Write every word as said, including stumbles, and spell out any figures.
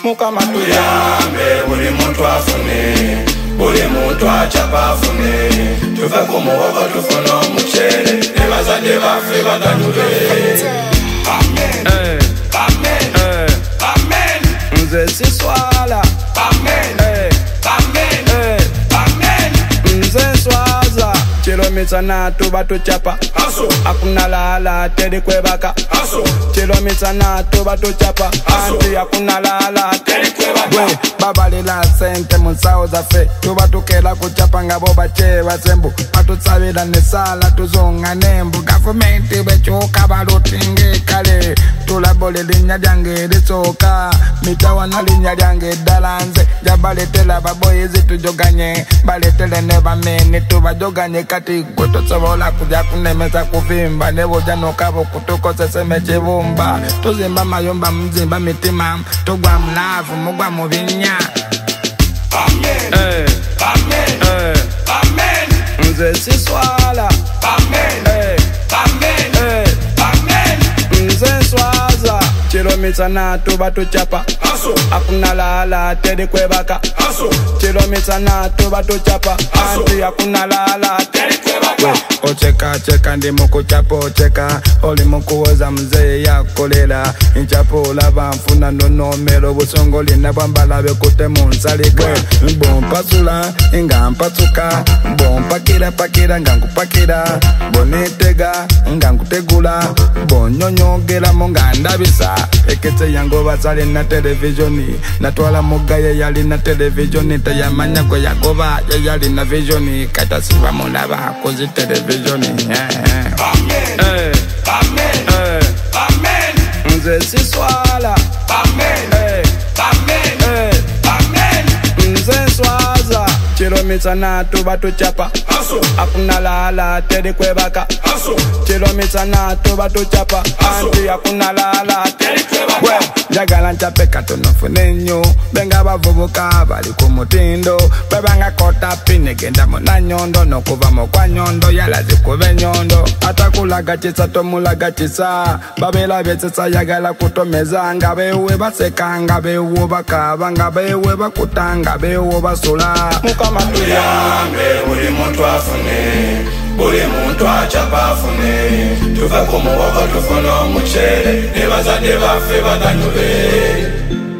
mukama tuyambe buli muntu afune buli muntu achapa afune tuve ku muwogo tufune omucere ne bazadde baffe baganyule. Amen, hey. Amen, hey. Amen. Nze siswala. Amen, hey. Amen, hey. Amen. Nze nswaza kilomita natu batuchapa aso akuna lala tedi kwebaka aso kilomita natu batuchapa anti akuna lala tedi kwebaka we babalila sente munsao zafe tubatukela kuchapa ngabo bache basembu batutsabira nesala tuzonga nembu gavumenti bechuka balutinge kale tulabole linya lyange lisoka mitawana linya lyange dalanze jabaletela baboyizi tujoganye baletele ne bamene tubajoganye kati gwetusobola kuja kunemeza kuvimba neboja nokabo kutukoze semechibumba tuzimba mayomba mzimba mitima tugwa mlavu mugwa mubinya. Amen, hey. Amen, hey. Amen. Nze siswala. Amen, hey. Amen, hey. Amen. Nze nswaza kilomita natu batuchapa aso akuna lala tedi kwebaka aso kilomita natu batuchapa anti akuna lala tedi kwebaka ocheka cheka ndi mukuchapa ocheka oli mukuwoza mzee yakolela inchapo laba mfuna nonomero busongoli nabambala bekute munsalika bompasula inga mpasuka bompakira pakira ngangupakira bonetega ngangutegula bonyonyogela mungandabisa ekete yango basale na televisioni natwala mugaye yali na televisioni tayamanya ko yagoba yali na visioni kata siba mulaba kozi televisioni. Amen, hey. Amen, hey. Amen. Nze siswala. Amen, hey. Amen, hey. Amen. Nze nswaza kilomita natu batuchapa aso akuna lala tedi kwebaka aso kilomita natu batuchapa anti akuna lala tedi kwebaka we jagala nchape katono funenyo benga bavubuka bali ku mutindo bebanga kota pine genda mona nyondo nokuva mokwa nyondo yala zikube nyondo atakulaga chisa tomulaga chisa babela betsa yagala kutomeza ngabewe baseka ngabewe bakaba ngabewe bakutanga bewe basula mukama tuyambe buli muntu afune buli muntu achapa afune tuve ku muwogo tufune omucere ne bazadde baffe baganyule.